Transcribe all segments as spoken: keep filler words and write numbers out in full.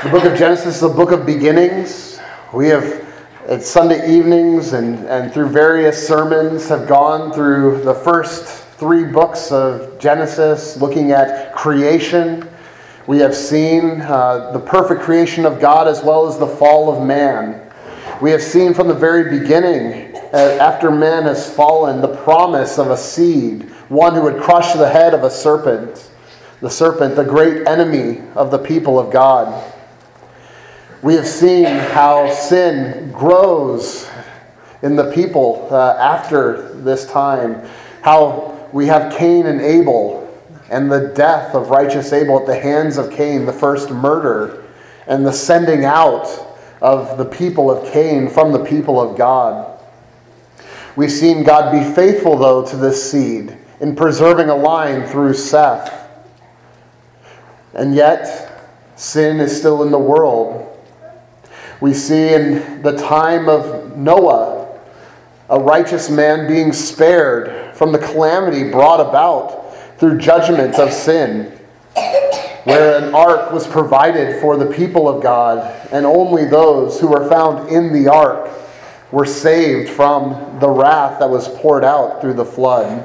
The book of Genesis is a book of beginnings. We have, at Sunday evenings and, and through various sermons, have gone through the first three books of Genesis, looking at creation. We have seen uh, the perfect creation of God as well as the fall of man. We have seen from the very beginning, uh, after man has fallen, the promise of a seed, one who would crush the head of a serpent. The serpent, the great enemy of the people of God. We have seen how sin grows in the people uh, after this time. How we have Cain and Abel and the death of righteous Abel at the hands of Cain, the first murder, and the sending out of the people of Cain from the people of God. We've seen God be faithful, though, to this seed in preserving a line through Seth. And yet, sin is still in the world. We see in the time of Noah, a righteous man being spared from the calamity brought about through judgment of sin, where an ark was provided for the people of God, and only those who were found in the ark were saved from the wrath that was poured out through the flood.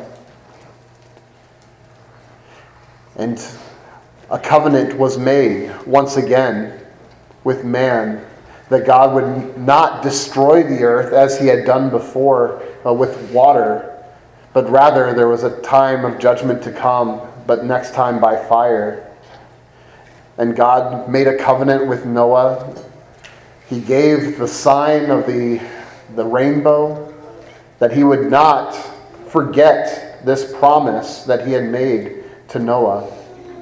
And a covenant was made once again with man, that God would not destroy the earth as he had done before uh, with water, but rather there was a time of judgment to come, but next time by fire. And God made a covenant with Noah. He gave the sign of the, the rainbow, that he would not forget this promise that he had made to Noah.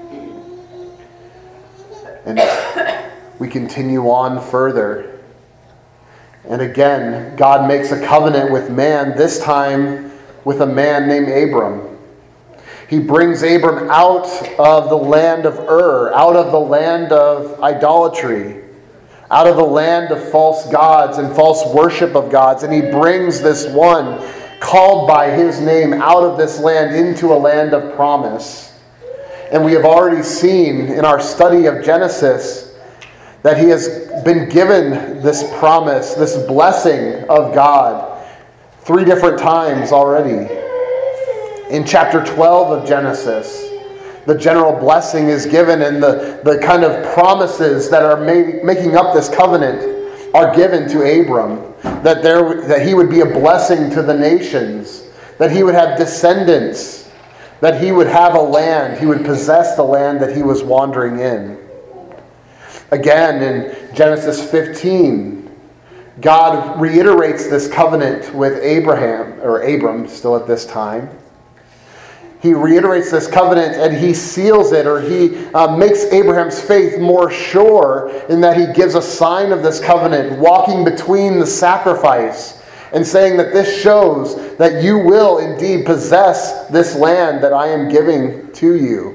And we continue on further. And again, God makes a covenant with man, this time with a man named Abram. He brings Abram out of the land of Ur, out of the land of idolatry, out of the land of false gods and false worship of gods. And he brings this one called by his name out of this land into a land of promise. And we have already seen in our study of Genesis that he has been given this promise, this blessing of God, three different times already. In chapter twelve of Genesis, the general blessing is given, and the, the kind of promises that are made, making up this covenant are given to Abram. That, there, that he would be a blessing to the nations, that he would have descendants, that he would have a land, he would possess the land that he was wandering in. Again, in Genesis fifteen, God reiterates this covenant with Abraham, or Abram still at this time. He reiterates this covenant and he seals it, or he uh, makes Abraham's faith more sure in that he gives a sign of this covenant, walking between the sacrifice and saying that this shows that you will indeed possess this land that I am giving to you.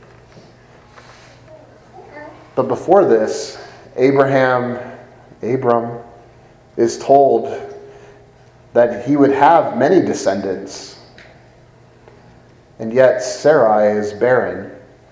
But before this, Abraham, Abram, is told that he would have many descendants. And yet Sarai is barren.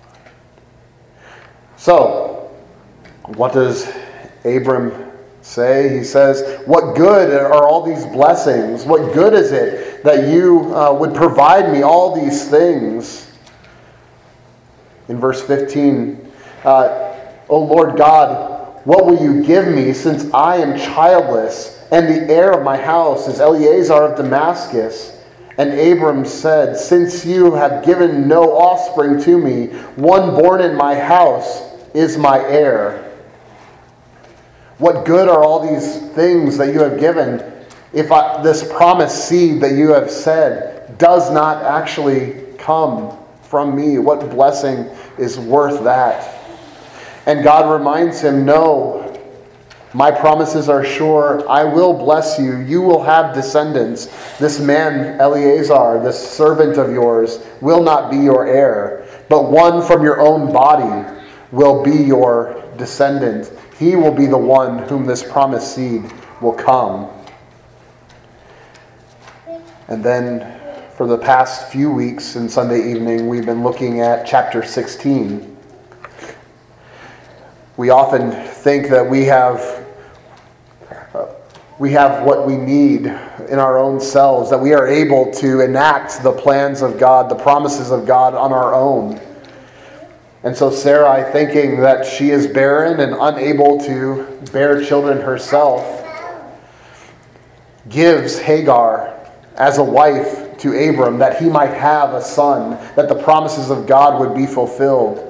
So, what does Abram say? He says, what good are all these blessings? What good is it that you uh, would provide me all these things? In verse fifteen, uh, O Lord God, what will you give me, since I am childless, and the heir of my house is Eliezer of Damascus? And Abram said, since you have given no offspring to me, one born in my house is my heir. What good are all these things that you have given if I, this promised seed that you have said does not actually come from me? What blessing is worth that? And God reminds him, no, my promises are sure. I will bless you. You will have descendants. This man, Eliezer, this servant of yours, will not be your heir, but one from your own body will be your descendant. He will be the one whom this promised seed will come. And then for the past few weeks in Sunday evening, we've been looking at chapter sixteen. We often think that we have uh, we have what we need in our own selves, that we are able to enact the plans of God, the promises of God on our own. And so Sarai, thinking that she is barren and unable to bear children herself, gives Hagar as a wife to Abram that he might have a son, that the promises of God would be fulfilled.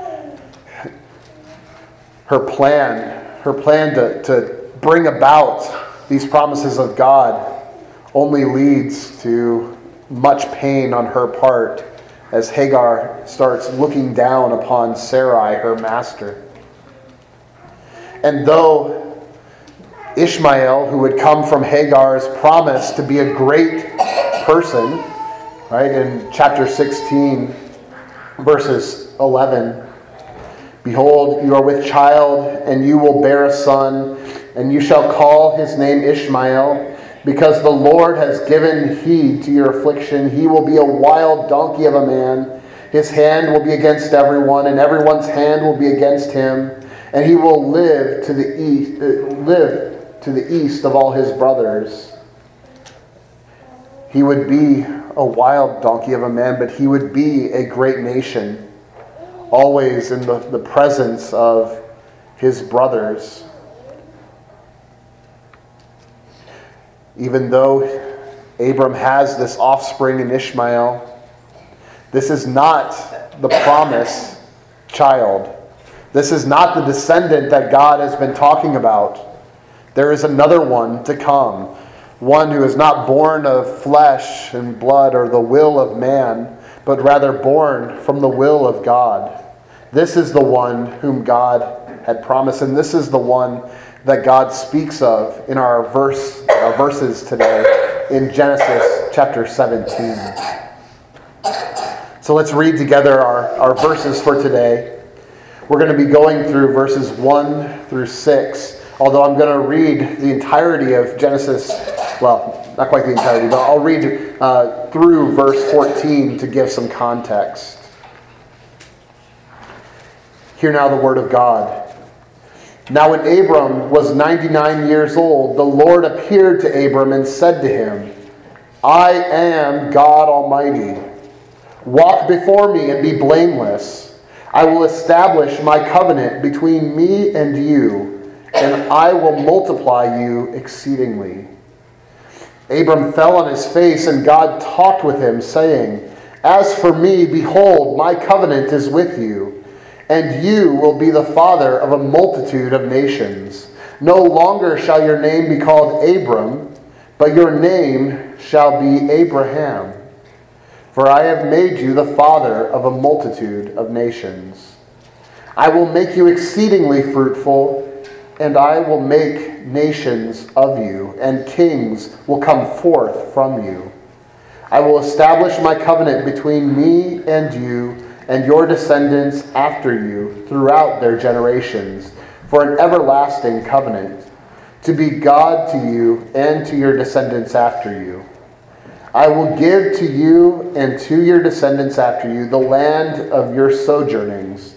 Her plan, her plan to, to bring about these promises of God only leads to much pain on her part as Hagar starts looking down upon Sarai, her master. And though Ishmael, who would come from Hagar, is promised to be a great person, right, in chapter sixteen, verses eleven, behold, you are with child, and you will bear a son, and you shall call his name Ishmael, because the Lord has given heed to your affliction. He will be a wild donkey of a man. His hand will be against everyone, and everyone's hand will be against him. And he will live to the east, uh, live to the east of all his brothers. He would be a wild donkey of a man, but he would be a great nation, always in the, the presence of his brothers. Even though Abram has this offspring in Ishmael, this is not the promised child. This is not the descendant that God has been talking about. There is another one to come, one who is not born of flesh and blood or the will of man, but rather born from the will of God. This is the one whom God had promised, and this is the one that God speaks of in our verse, our verses today in Genesis chapter seventeen. So let's read together our, our verses for today. We're going to be going through verses one through six, although I'm going to read the entirety of Genesis, well, not quite the entirety, but I'll read uh, through verse fourteen to give some context. Hear now the word of God. Now when Abram was ninety-nine years old, the Lord appeared to Abram and said to him, I am God Almighty. Walk before me and be blameless. I will establish my covenant between me and you, and I will multiply you exceedingly. Abram fell on his face, and God talked with him, saying, As for me, behold, my covenant is with you, and you will be the father of a multitude of nations. No longer shall your name be called Abram, but your name shall be Abraham. For I have made you the father of a multitude of nations. I will make you exceedingly fruitful, and I will make nations of you, and kings will come forth from you. I will establish my covenant between me and you, and your descendants after you throughout their generations, for an everlasting covenant, to be God to you and to your descendants after you. I will give to you and to your descendants after you the land of your sojournings,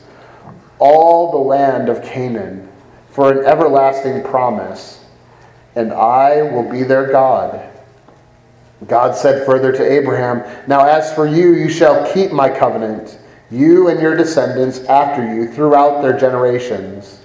all the land of Canaan, for an everlasting promise, and I will be their God. God said further to Abraham, Now as for you, you shall keep my covenant, you and your descendants after you throughout their generations.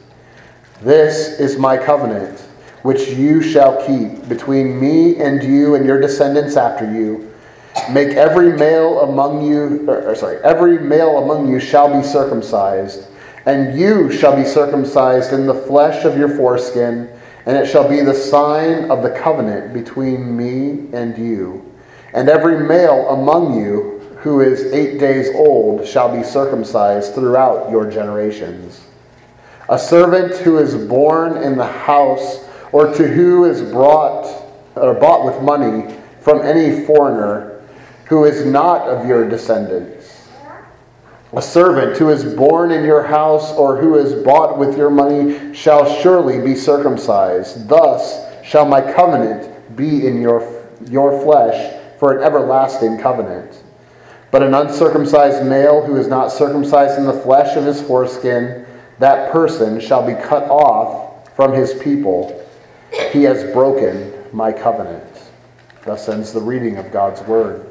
This is my covenant, which you shall keep between me and you and your descendants after you. Make every male among you, or, sorry, every male among you shall be circumcised, and you shall be circumcised in the flesh of your foreskin, and it shall be the sign of the covenant between me and you. And every male among you who is eight days old shall be circumcised throughout your generations. A servant who is born in the house, or to who is brought or bought with money from any foreigner who is not of your descendants. A servant who is born in your house or who is bought with your money shall surely be circumcised. Thus shall my covenant be in your, your flesh for an everlasting covenant. But an uncircumcised male who is not circumcised in the flesh of his foreskin, that person shall be cut off from his people. He has broken my covenant. Thus ends the reading of God's word.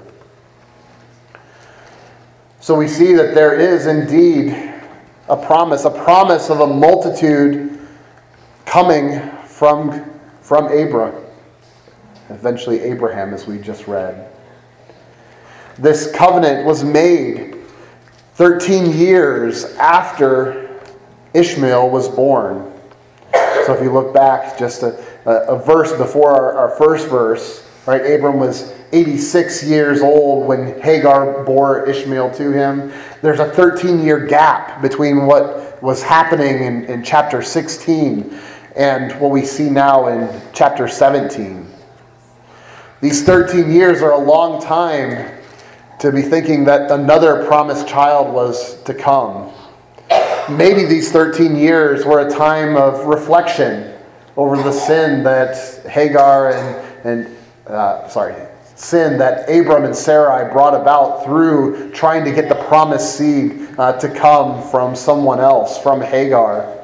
So we see that there is indeed a promise, a promise of a multitude coming from, from Abram. Eventually Abraham, as we just read. This covenant was made thirteen years after Ishmael was born. So if you look back just a, a, a verse before our, our first verse, right? Abram was eighty-six years old when Hagar bore Ishmael to him. There's a thirteen-year gap between what was happening in, in chapter sixteen and what we see now in chapter seventeen. These thirteen years are a long time to be thinking that another promised child was to come. Maybe these thirteen years were a time of reflection over the sin that Hagar and, and uh, sorry, sin that Abram and Sarai brought about through trying to get the promised seed uh, to come from someone else, from Hagar.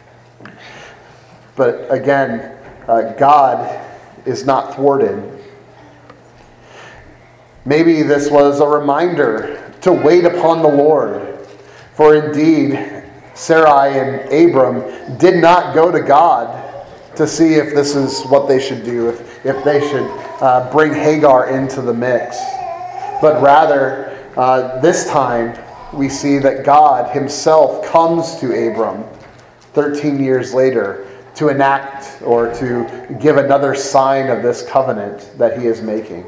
But again, uh, God is not thwarted. Maybe this was a reminder to wait upon the Lord. For indeed, Sarai and Abram did not go to God to see if this is what they should do, if, if they should uh, bring Hagar into the mix. But rather, uh, this time, we see that God himself comes to Abram thirteen years later to enact or to give another sign of this covenant that he is making.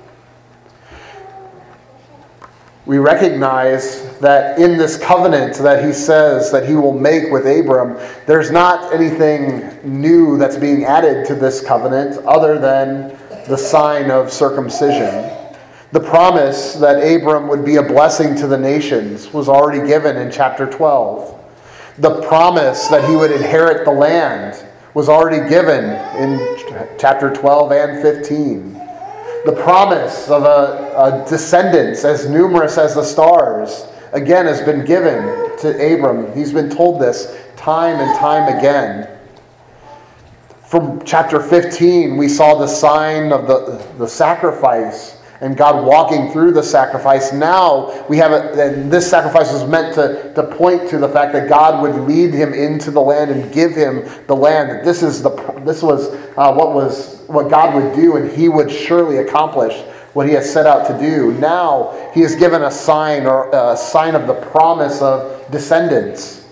We recognize that in this covenant that he says that he will make with Abram, there's not anything new that's being added to this covenant other than the sign of circumcision. The promise that Abram would be a blessing to the nations was already given in chapter twelve. The promise that he would inherit the land was already given in chapter twelve and fifteen. The promise of a, a descendants as numerous as the stars, again, has been given to Abram. He's been told this time and time again. From chapter fifteen, we saw the sign of the, the sacrifice and God walking through the sacrifice. Now we have it, and this sacrifice was meant to, to point to the fact that God would lead him into the land and give him the land. That this is the this was uh, what was what God would do, and he would surely accomplish what he has set out to do. Now he is given a sign or a sign of the promise of descendants.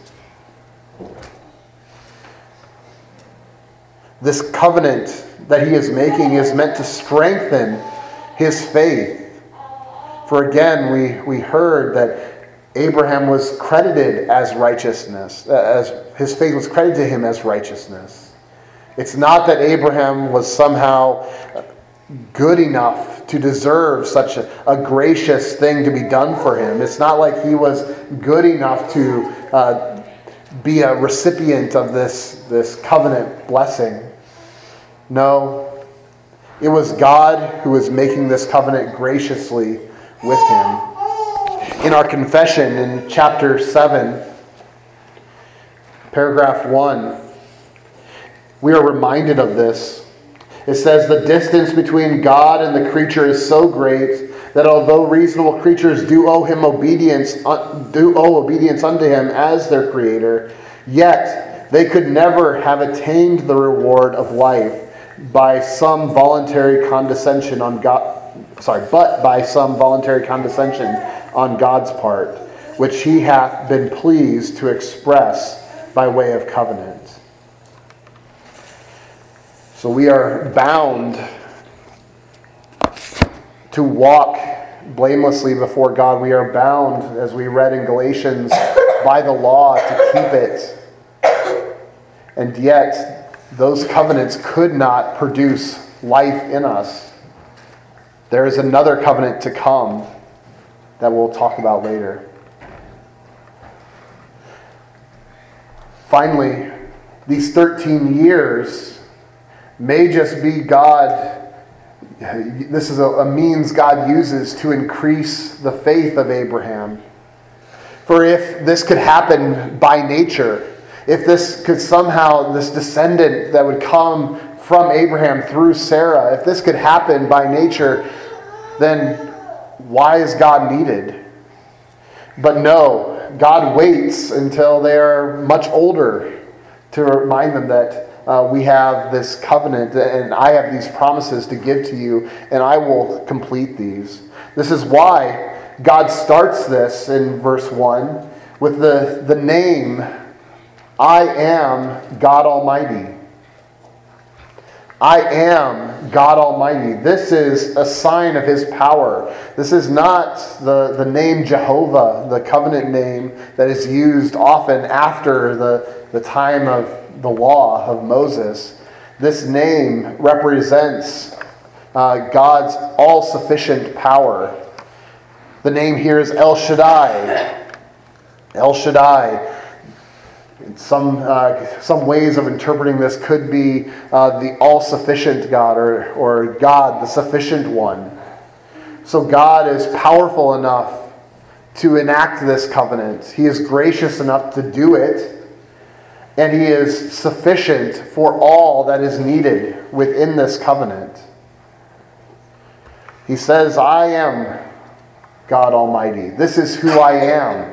This covenant that he is making is meant to strengthen his faith. For again, we, we heard that Abraham was credited as righteousness, as his faith was credited to him as righteousness. It's not that Abraham was somehow good enough to deserve such a, a gracious thing to be done for him. It's not like he was good enough to uh, be a recipient of this, this covenant blessing. No. It was God who was making this covenant graciously with him. In our confession in chapter seven, paragraph one, we are reminded of this. It says, "The distance between God and the creature is so great that although reasonable creatures do owe him obedience, do owe obedience unto him as their creator, yet they could never have attained the reward of life by some voluntary condescension on God, sorry, but by some voluntary condescension on God's part, which he hath been pleased to express by way of covenant." So we are bound to walk blamelessly before God. We are bound, as we read in Galatians, by the law to keep it. And yet, those covenants could not produce life in us. There is another covenant to come that we'll talk about later. Finally, these thirteen years may just be God. This is a, a means God uses to increase the faith of Abraham. For if this could happen by nature, if this could somehow, this descendant that would come from Abraham through Sarah, if this could happen by nature, then why is God needed? But no, God waits until they are much older to remind them that uh, we have this covenant and I have these promises to give to you and I will complete these. This is why God starts this in verse one with the, the name, I am God Almighty. I am God Almighty. This is a sign of His power. This is not the, the name Jehovah, the covenant name that is used often after the, the time of the law of Moses. This name represents uh, God's all-sufficient power. The name here is El Shaddai. El Shaddai. Some uh, some ways of interpreting this could be uh, the all-sufficient God or, or God, the sufficient one. So God is powerful enough to enact this covenant. He is gracious enough to do it. And He is sufficient for all that is needed within this covenant. He says, I am God Almighty. This is who I am.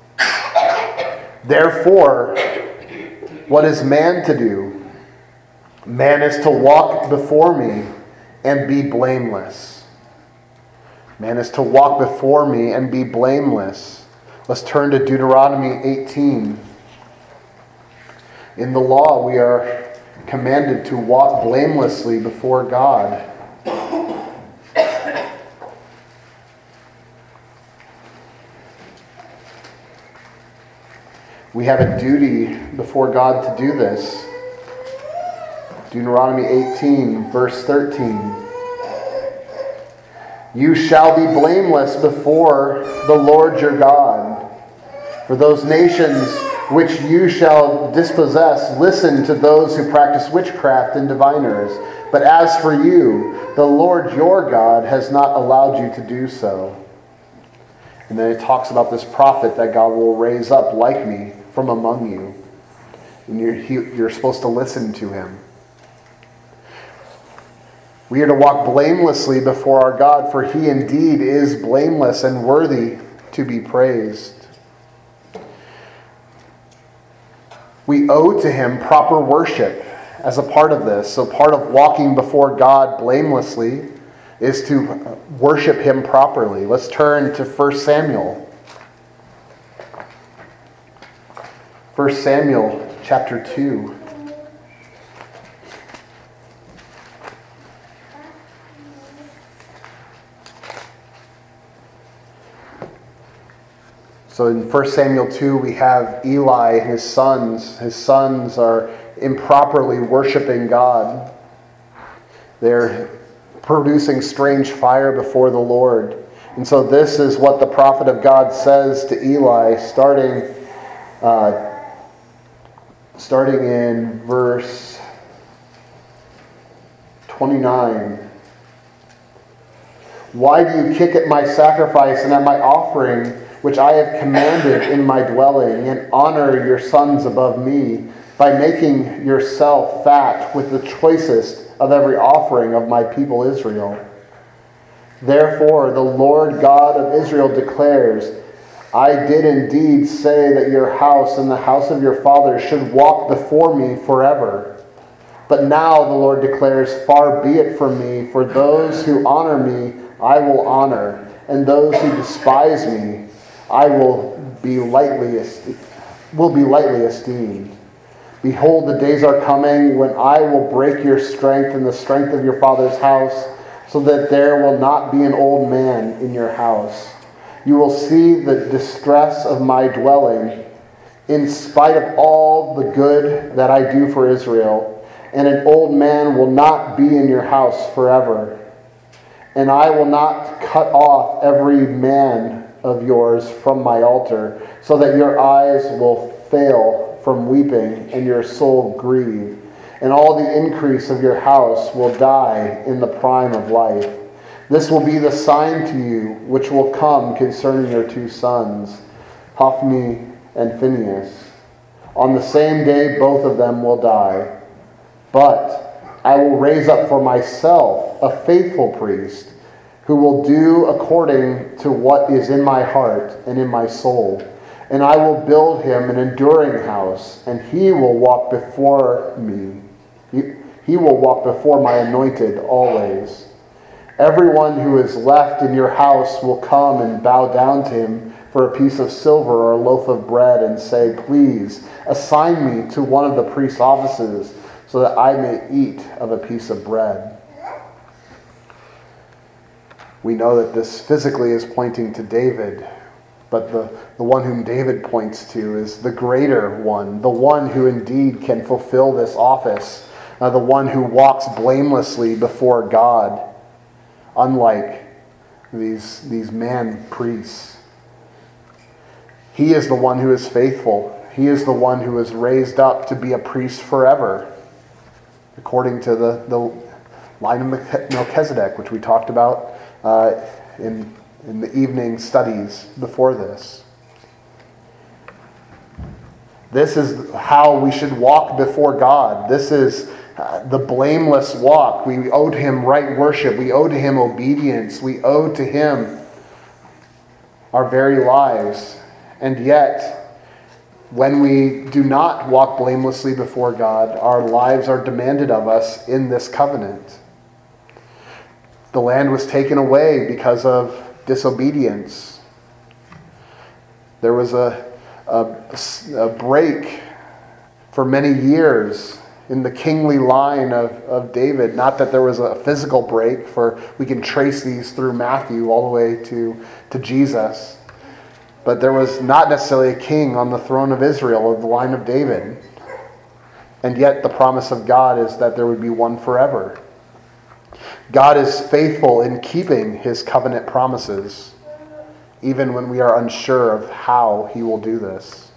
Therefore, what is man to do? Man is to walk before me and be blameless. Man is to walk before me and be blameless. Let's turn to Deuteronomy eighteen. In the law, we are commanded to walk blamelessly before God. We have a duty before God to do this. Deuteronomy eighteen, verse thirteen. You shall be blameless before the Lord your God. For those nations which you shall dispossess, listen to those who practice witchcraft and diviners. But as for you, the Lord your God has not allowed you to do so. And then it talks about this prophet that God will raise up like me from among you. And you're, he, you're supposed to listen to him. We are to walk blamelessly before our God, for he indeed is blameless and worthy to be praised. We owe to him proper worship as a part of this. So part of walking before God blamelessly is to worship him properly. Let's turn to First Samuel. First Samuel chapter two. So in First Samuel two, we have Eli and his sons. His sons are improperly worshiping God. They're producing strange fire before the Lord. And so this is what the prophet of God says to Eli, starting, uh, starting in verse twenty-nine. Why do you kick at my sacrifice and at my offering, which I have commanded in my dwelling, and honor your sons above me by making yourself fat with the choicest of every offering of my people Israel? Therefore the Lord God of Israel declares, I did indeed say that your house and the house of your fathers should walk before me forever. But now the Lord declares, far be it from me, for those who honor me I will honor, and those who despise me I will be lightly esteemed, will be lightly esteemed. Behold, the days are coming when I will break your strength and the strength of your father's house, so that there will not be an old man in your house. You will see the distress of my dwelling, in spite of all the good that I do for Israel, and an old man will not be in your house forever. And I will not cut off every man of yours from my altar, so that your eyes will fail from weeping and your soul grieve, and all the increase of your house will die in the prime of life. This will be the sign to you which will come concerning your two sons. Hophni and Phinehas. On the same day both of them will die. But I will raise up for myself a faithful priest who will do according to what is in my heart and in my soul. And I will build him an enduring house, and he will walk before me. He, he will walk before my anointed always. Everyone who is left in your house will come and bow down to him for a piece of silver or a loaf of bread and say, please assign me to one of the priest's offices so that I may eat of a piece of bread. We know that this physically is pointing to David, but the, the one whom David points to is the greater one, the one who indeed can fulfill this office, uh, the one who walks blamelessly before God, unlike these, these man priests. He is the one who is faithful. He is the one who is raised up to be a priest forever, according to the, the line of Melchizedek, which we talked about uh, in, in the evening studies before this. This is how we should walk before God. This is uh, the blameless walk. We owe to him right worship. We owe to him obedience. We owe to him our very lives. And yet, when we do not walk blamelessly before God, our lives are demanded of us in this covenant. The land was taken away because of disobedience. There was a, a, a break for many years in the kingly line of, of David. Not that there was a physical break, for we can trace these through Matthew all the way to, to Jesus. But there was not necessarily a king on the throne of Israel of the line of David. And yet the promise of God is that there would be one forever. God is faithful in keeping his covenant promises, even when we are unsure of how he will do this.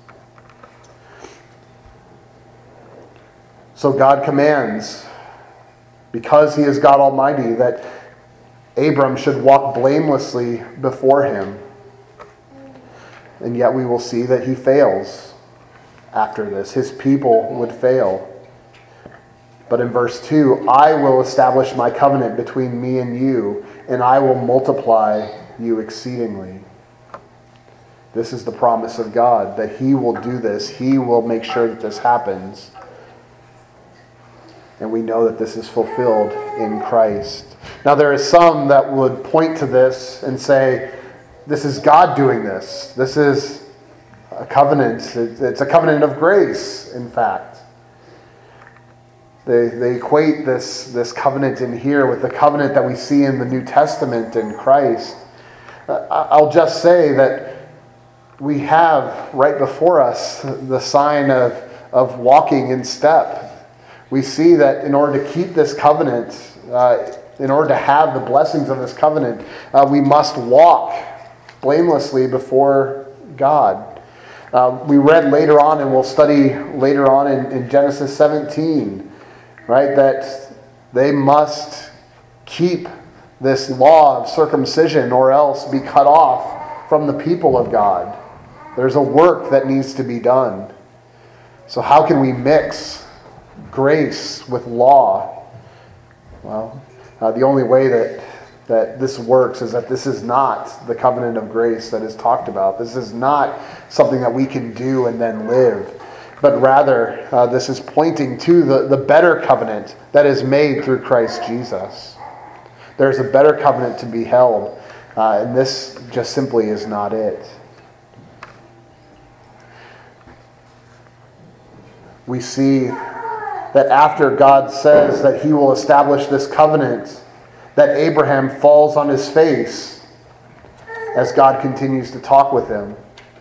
So God commands, because he is God Almighty, that Abram should walk blamelessly before him. And yet we will see that he fails after this. His people would fail. But in verse two, I will establish my covenant between me and you, and I will multiply you exceedingly. This is the promise of God, that he will do this. He will make sure that this happens. And we know that this is fulfilled in Christ. Now there is some that would point to this and say, this is God doing this. This is a covenant. It's a covenant of grace, in fact. They, they equate this, this covenant in here with the covenant that we see in the New Testament in Christ. Uh, I'll just say that we have right before us the sign of, of walking in step. We see that in order to keep this covenant, uh, in order to have the blessings of this covenant, uh, we must walk blamelessly before God. Uh, we read later on, and we'll study later on in, in Genesis seventeen, right, that they must keep this law of circumcision or else be cut off from the people of God. There's a work that needs to be done. So how can we mix grace with law? Well, uh, the only way that that this works is that this is not the covenant of grace that is talked about. This is not something that we can do and then live. But rather, uh, this is pointing to the, the better covenant that is made through Christ Jesus. There's a better covenant to be held, uh, and this just simply is not it. We see that after God says that he will establish this covenant, that Abraham falls on his face as God continues to talk with him.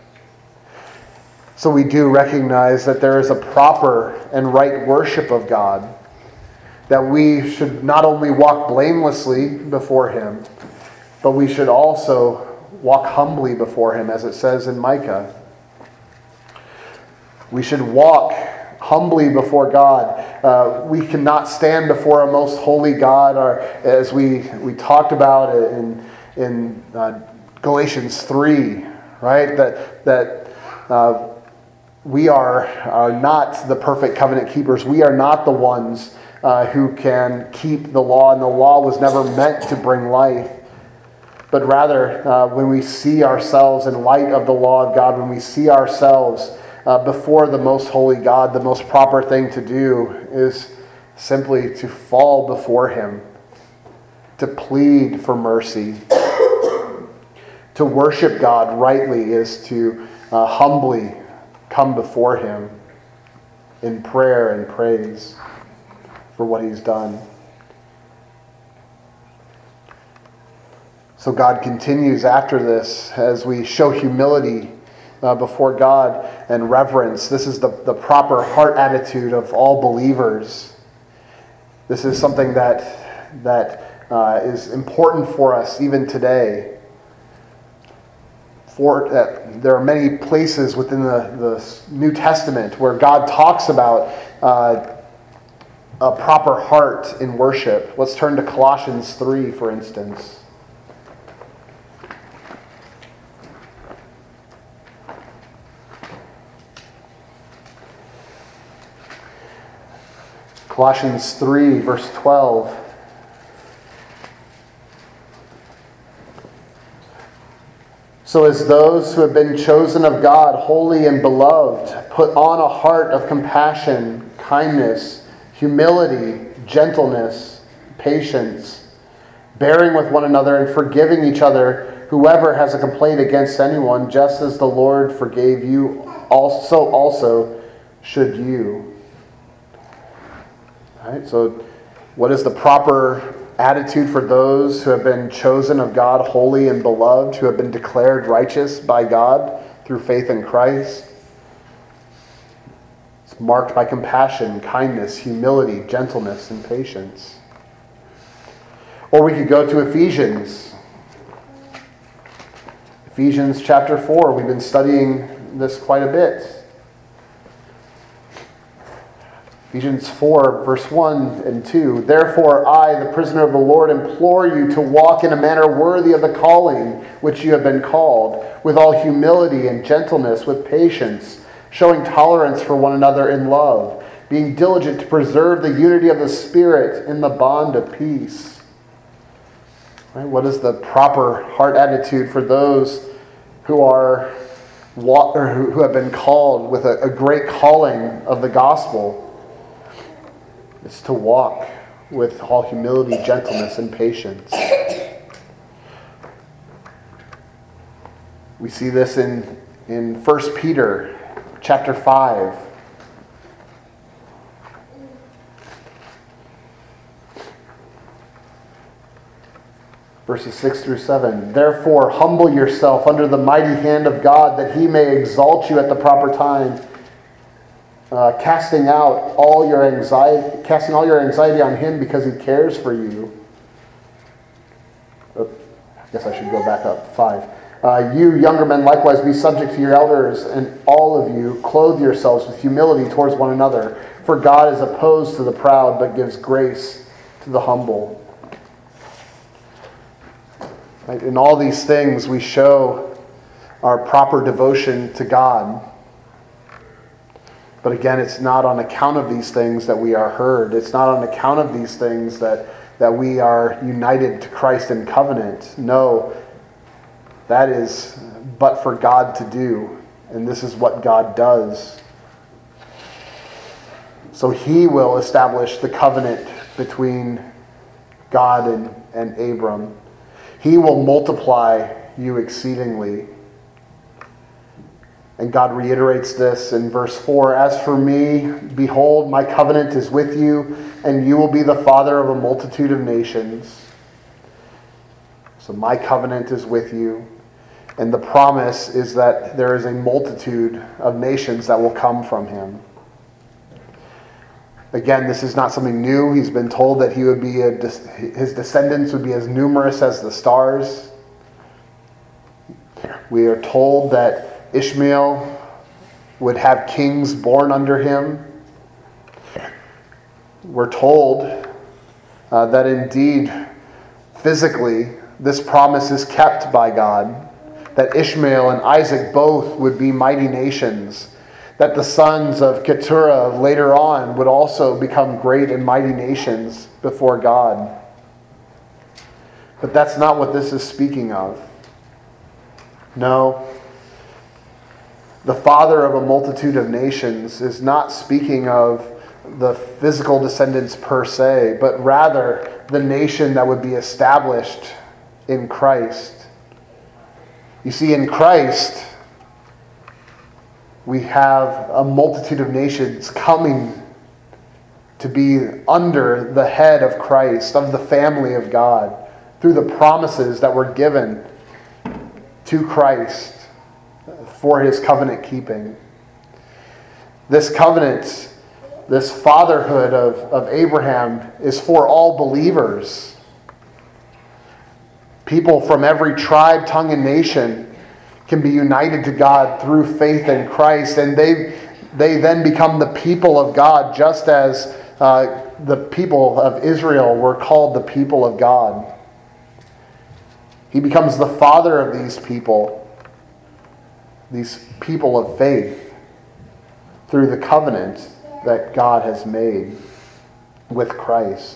So we do recognize that there is a proper and right worship of God, that we should not only walk blamelessly before him, but we should also walk humbly before him, as it says in Micah. We should walk humbly before God. Uh, we cannot stand before a most holy God, or as we, we talked about in, in uh, Galatians three, right? That, that Uh, we are, are not the perfect covenant keepers. We are not the ones uh, who can keep the law, and the law was never meant to bring life. But rather, uh, when we see ourselves in light of the law of God, when we see ourselves uh, before the most holy God, the most proper thing to do is simply to fall before him, to plead for mercy. To worship God rightly is to uh, humbly come before him in prayer and praise for what he's done. So God continues after this as we show humility uh, before God and reverence. This is the, the proper heart attitude of all believers. This is something that, that uh, is important for us even today. For, uh, there are many places within the, the New Testament where God talks about uh, a proper heart in worship. Let's turn to Colossians three, for instance. Colossians three, verse twelve. So as those who have been chosen of God, holy and beloved, put on a heart of compassion, kindness, humility, gentleness, patience, bearing with one another and forgiving each other, whoever has a complaint against anyone, just as the Lord forgave you, also also should you. All right, so what is the proper attitude for those who have been chosen of God, holy and beloved, who have been declared righteous by God through faith in Christ? It's marked by compassion, kindness, humility, gentleness, and patience. Or we could go to Ephesians. Ephesians chapter four. We've been studying this quite a bit. Ephesians four, verse one and two. Therefore I, the prisoner of the Lord, implore you to walk in a manner worthy of the calling which you have been called, with all humility and gentleness, with patience, showing tolerance for one another in love, being diligent to preserve the unity of the Spirit in the bond of peace. Right? What is the proper heart attitude for those who are or who have been called with a, a great calling of the gospel? It's to walk with all humility, gentleness, and patience. We see this in, in First Peter chapter five. Verses six through seven. Therefore, humble yourself under the mighty hand of God, that he may exalt you at the proper time, Uh, casting out all your anxiety, casting all your anxiety on him because he cares for you. Oh, I guess I should go back up. Five. Uh, you younger men likewise be subject to your elders, and all of you clothe yourselves with humility towards one another. For God is opposed to the proud, but gives grace to the humble. Right? In all these things, we show our proper devotion to God. But again, it's not on account of these things that we are heard. It's not on account of these things that, that we are united to Christ in covenant. No, that is but for God to do. And this is what God does. So he will establish the covenant between God and, and Abram. He will multiply you exceedingly. And God reiterates this in verse four. As for me, behold, my covenant is with you, and you will be the father of a multitude of nations. So my covenant is with you. And the promise is that there is a multitude of nations that will come from him. Again, this is not something new. He's been told that he would be a, his descendants would be as numerous as the stars. We are told that Ishmael would have kings born under him. We're told uh, that indeed, physically, this promise is kept by God. that Ishmael and Isaac both would be mighty nations, that the sons of Keturah later on would also become great and mighty nations before God. But that's not what this is speaking of. No, the father of a multitude of nations is not speaking of the physical descendants per se, but rather the nation that would be established in Christ. You see, in Christ, we have a multitude of nations coming to be under the head of Christ, of the family of God, through the promises that were given to Christ for his covenant keeping. This covenant, this fatherhood of, of Abraham is for all believers. People from every tribe, tongue, and nation can be united to God through faith in Christ, and they they then become the people of God, just as uh, the people of Israel were called the people of God. He becomes the father of these people, these people of faith, through the covenant that God has made with Christ.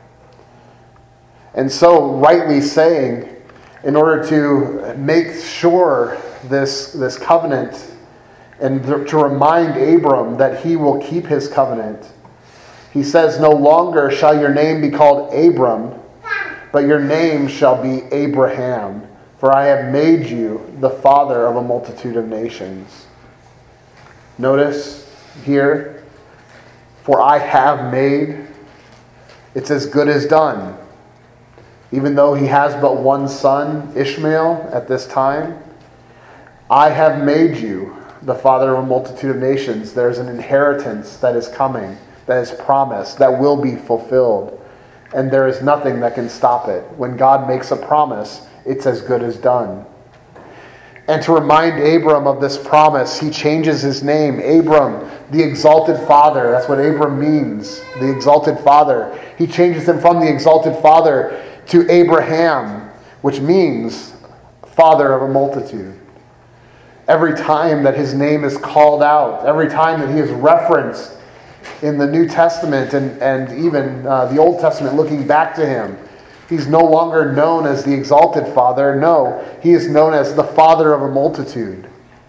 And so, rightly saying, in order to make sure this, this covenant and to remind Abram that he will keep his covenant, he says, "No longer shall your name be called Abram, but your name shall be Abraham, for I have made you the father of a multitude of nations." Notice here, "For I have made," it's as good as done. Even though he has but one son, Ishmael, at this time, "I have made you the father of a multitude of nations." There's an inheritance that is coming, that is promised, that will be fulfilled. And there is nothing that can stop it. When God makes a promise, it's as good as done. And to remind Abram of this promise, he changes his name. Abram, the exalted father. That's what Abram means, the exalted father. He changes him from the exalted father to Abraham, which means father of a multitude. Every time that his name is called out, every time that he is referenced in the New Testament and, and even uh, the Old Testament looking back to him, he's no longer known as the exalted father. No, he is known as the father of a multitude.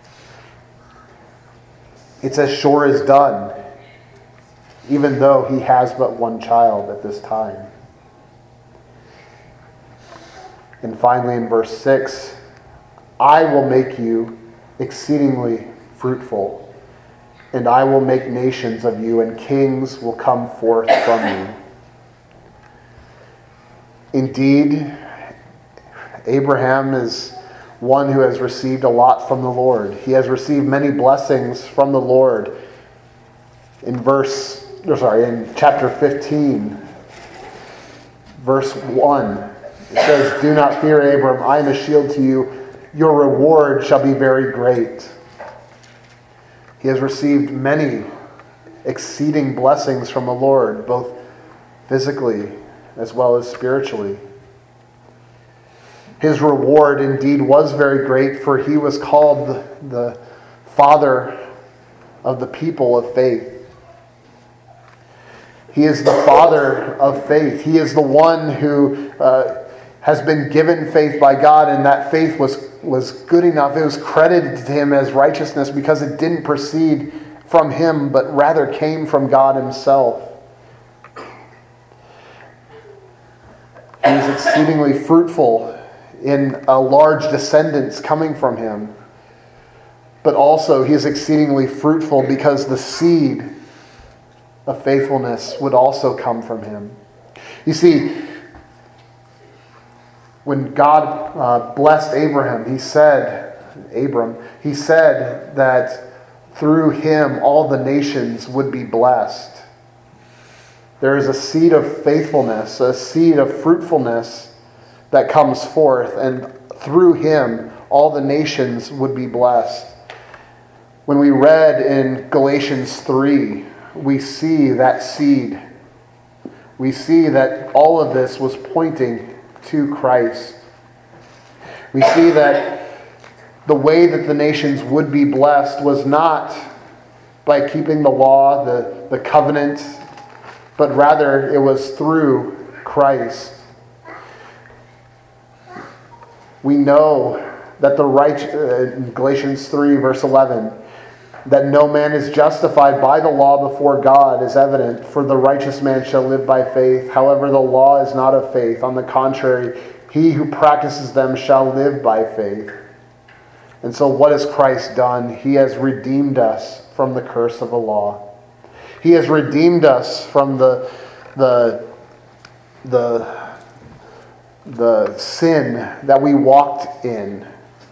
It's as sure as done, even though he has but one child at this time. And finally in verse six, "I will make you exceedingly fruitful, and I will make nations of you, and kings will come forth from you." Indeed, Abraham is one who has received a lot from the Lord. He has received many blessings from the Lord. In verse, or sorry, in chapter fifteen, verse one, it says, "Do not fear, Abram, I am a shield to you. Your reward shall be very great." He has received many exceeding blessings from the Lord, both physically as well as spiritually. His reward indeed was very great, for he was called the, the father of the people of faith. He is the father of faith. He is the one who uh, has been given faith by God, and that faith was, was good enough. It was credited to him as righteousness because it didn't proceed from him, but rather came from God himself. He was exceedingly fruitful in a large descendants coming from him. But also he is exceedingly fruitful because the seed of faithfulness would also come from him. You see, when God uh, blessed Abraham, he said, Abram, he said that through him all the nations would be blessed. There is a seed of faithfulness, a seed of fruitfulness that comes forth, and through him all the nations would be blessed. When we read in Galatians three, we see that seed. We see that all of this was pointing to Christ. We see that the way that the nations would be blessed was not by keeping the law, the, the covenant, but rather it was through Christ. We know that the right, uh, in Galatians three, verse eleven, that no man is justified by the law before God is evident, for the righteous man shall live by faith. However, the law is not of faith. On the contrary, he who practices them shall live by faith. And so what has Christ done? He has redeemed us from the curse of the law. He has redeemed us from the, the, the, the sin that we walked in.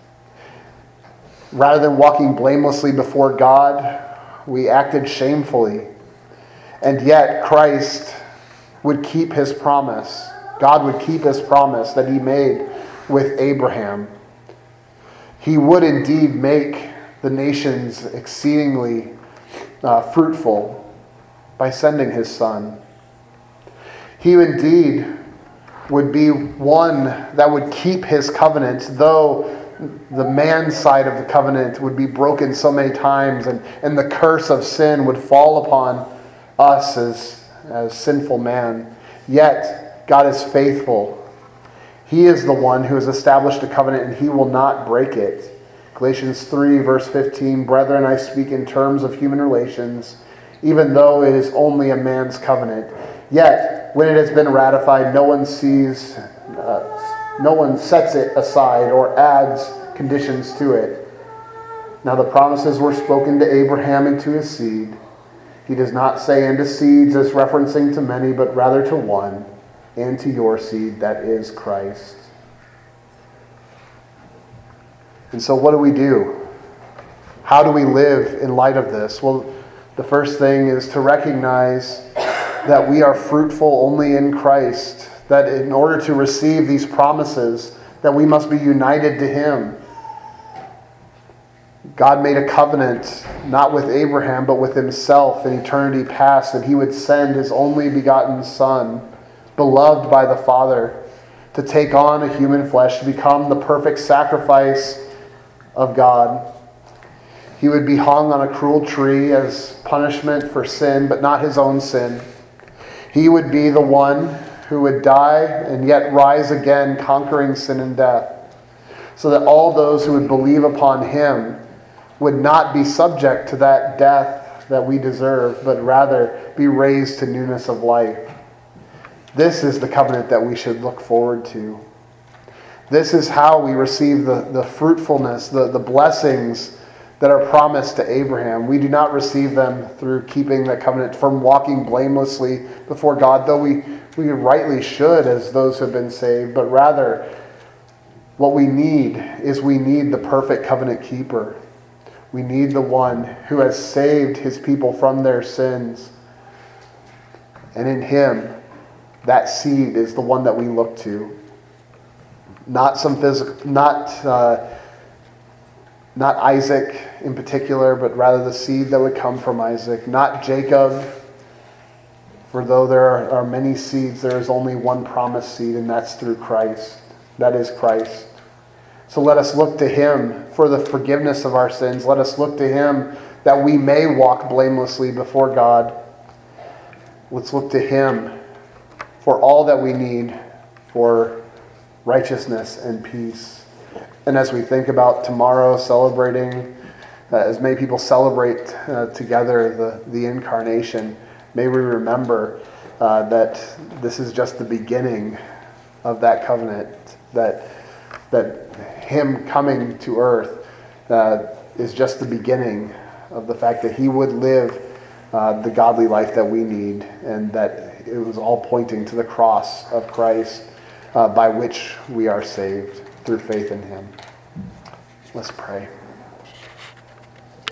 Rather than walking blamelessly before God, we acted shamefully. And yet Christ would keep his promise. God would keep his promise that he made with Abraham. He would indeed make the nations exceedingly uh, fruitful by sending his son. He indeed would be one that would keep his covenant, though the man's side of the covenant would be broken so many times, and, and the curse of sin would fall upon us as, as sinful man. Yet, God is faithful. He is the one who has established a covenant, and he will not break it. Galatians three, verse fifteen, Brethren, I speak in terms of human relations, even though it is only a man's covenant. Yet, when it has been ratified, no one sees... Uh, No one sets it aside or adds conditions to it. Now the promises were spoken to Abraham and to his seed. He does not say into seeds as referencing to many, but rather to one, and to your seed, that is Christ. And so what do we do? How do we live in light of this? Well, the first thing is to recognize that we are fruitful only in Christ. That in order to receive these promises, that we must be united to him. God made a covenant, not with Abraham, but with himself in eternity past, that he would send his only begotten Son, beloved by the Father, to take on a human flesh, to become the perfect sacrifice of God. He would be hung on a cruel tree as punishment for sin, but not his own sin. He would be the one who would die and yet rise again, conquering sin and death, so that all those who would believe upon him would not be subject to that death that we deserve, but rather be raised to newness of life. This is the covenant that we should look forward to. This is how we receive the, the fruitfulness, the, the blessings that are promised to Abraham. We do not receive them through keeping the covenant, from walking blamelessly before God, though we We rightly should as those who have been saved, but rather what we need is we need the perfect covenant keeper. We need the one who has saved his people from their sins. And in him, that seed is the one that we look to. Not some physical, not uh, not Isaac in particular, but rather the seed that would come from Isaac. Not Jacob. For though there are, are many seeds, there is only one promised seed, and that's through Christ. That is Christ. So let us look to him for the forgiveness of our sins. Let us look to him that we may walk blamelessly before God. Let's look to him for all that we need for righteousness and peace. And as we think about tomorrow, celebrating, uh, as many people celebrate uh, together the, the incarnation, may we remember uh, that this is just the beginning of that covenant, that that him coming to earth uh, is just the beginning of the fact that he would live uh, the godly life that we need, and that it was all pointing to the cross of Christ uh, by which we are saved through faith in him. Let's pray.